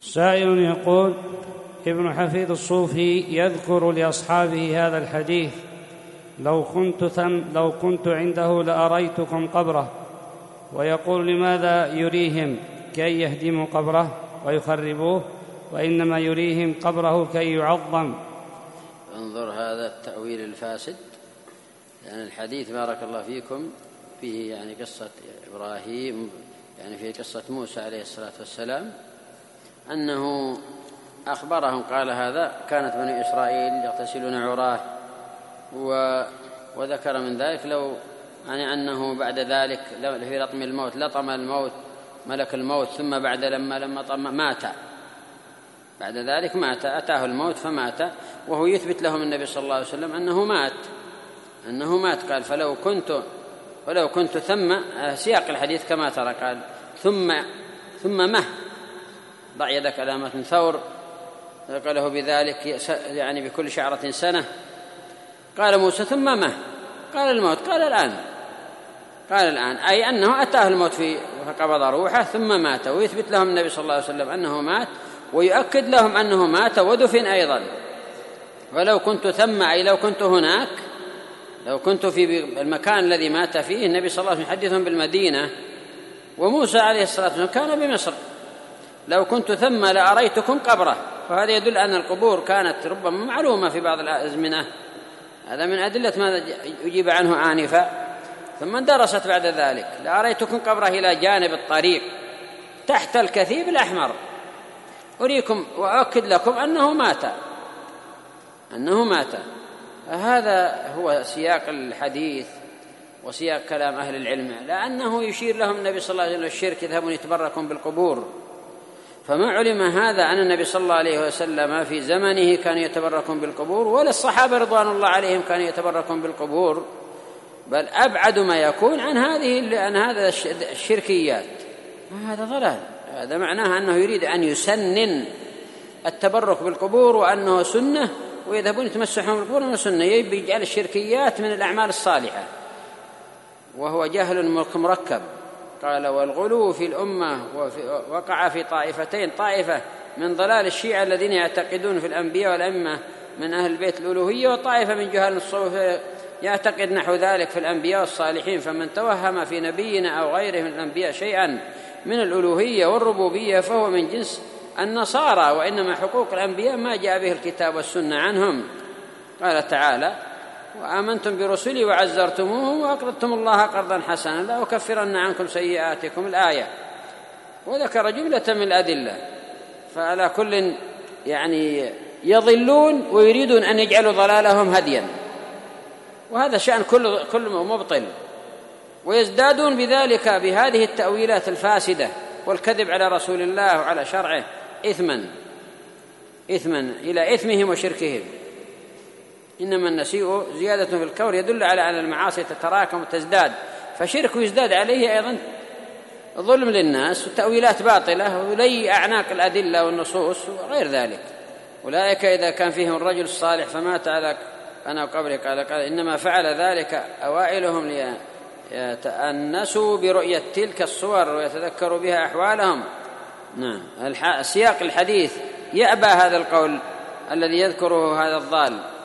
سائل يقول: ابن حفيظ الصوفي يذكر لأصحابه هذا الحديث: لو كنت عنده لأريتكم قبره، ويقول: لماذا يريهم كي يهدموا قبره ويخربوه، وإنما يريهم قبره كي يعظم؟ انظر هذا التأويل الفاسد، يعني الحديث بارك الله فيكم فيه يعني قصة إبراهيم، يعني في قصة موسى عليه الصلاة والسلام، أنه أخبرهم قال: هذا كانت بني إسرائيل يغتسلون عراه، وذكر من ذلك لو يعني أنه بعد ذلك في لطم الموت لطم الموت ملك الموت، ثم بعد لما طم مات، بعد ذلك مات، أتاه الموت فمات، وهو يثبت لهم النبي صلى الله عليه وسلم أنه مات. قال: فلو كنت ثم، سياق الحديث كما ترى، قال: ثم ضع يدك على متن ثور، قاله بذلك يعني بكل شعرة سنة. قال موسى: ثم قال: الموت. قال الآن أي أنه أتاه الموت فقبض روحه ثم مات، ويثبت لهم النبي صلى الله عليه وسلم أنه مات، ويؤكد لهم أنه مات ودفن أيضا. ولو كنت ثم أي لو كنت هناك، لو كنت في المكان الذي مات فيه النبي صلى الله عليه وسلم، يحدثهم بالمدينة، وموسى عليه الصلاة والسلام كان بمصر، لو كنت ثم لأريتكم قبره. وهذا يدل أن القبور كانت ربما معلومة في بعض الأزمنة، هذا من أدلة ما يجيب عنه آنفا. ثم اندرست بعد ذلك: لأريتكم قبره إلى جانب الطريق تحت الكثيب الأحمر، أريكم وأؤكد لكم أنه مات. هذا هو سياق الحديث وسياق كلام أهل العلم، لأنه يشير لهم النبي صلى الله عليه وسلم الشرك: يذهبون يتبركون بالقبور. فما علم هذا أن النبي صلى الله عليه وسلم في زمنه كانوا يتبركون بالقبور، ولا الصحابة رضوان الله عليهم كانوا يتبركون بالقبور، بل أبعد ما يكون عن هذا الشركيات. هذا ضلال، هذا معناه أنه يريد أن يسنن التبرك بالقبور وأنه سنة، ويذهبون يتمسحون بالقبور أنه سنة، يجعل الشركيات من الأعمال الصالحة، وهو جهل مركب. قال: والغلو في الأمة وقع في طائفتين: طائفة من ضلال الشيعة الذين يعتقدون في الأنبياء والأئمة من أهل البيت الألوهية، وطائفة من جهال الصوفية يعتقد نحو ذلك في الأنبياء والصالحين. فمن توهم في نبينا أو غيره من الأنبياء شيئا من الألوهية والربوبية فهو من جنس النصارى، وإنما حقوق الأنبياء ما جاء به الكتاب والسنة عنهم. قال تعالى: وآمنتم برسلي وعزرتموهم وأقرضتم الله قرضا حسنا لأكفرن عنكم سيئاتكم، الآية، وذكر جملة من الأدلة. فعلى كل يعني يضلون ويريدون أن يجعلوا ضلالهم هديا، وهذا شأن كل مبطل، ويزدادون بذلك بهذه التأويلات الفاسدة والكذب على رسول الله وعلى شرعه إثما إلى إثمهم وشركهم. إنما النسيء زيادة في الكور يدل على أن المعاصي تتراكم وتزداد، فشرك يزداد عليه أيضا ظلم للناس وتأويلات باطلة ولي أعناق الأدلة والنصوص وغير ذلك. أولئك إذا كان فيهم الرجل الصالح فمات على أنا قبره قال إنما فعل ذلك أوائلهم ليتأنسوا برؤية تلك الصور ويتذكروا بها أحوالهم. نعم، سياق الحديث يأبى هذا القول الذي يذكره هذا الضال.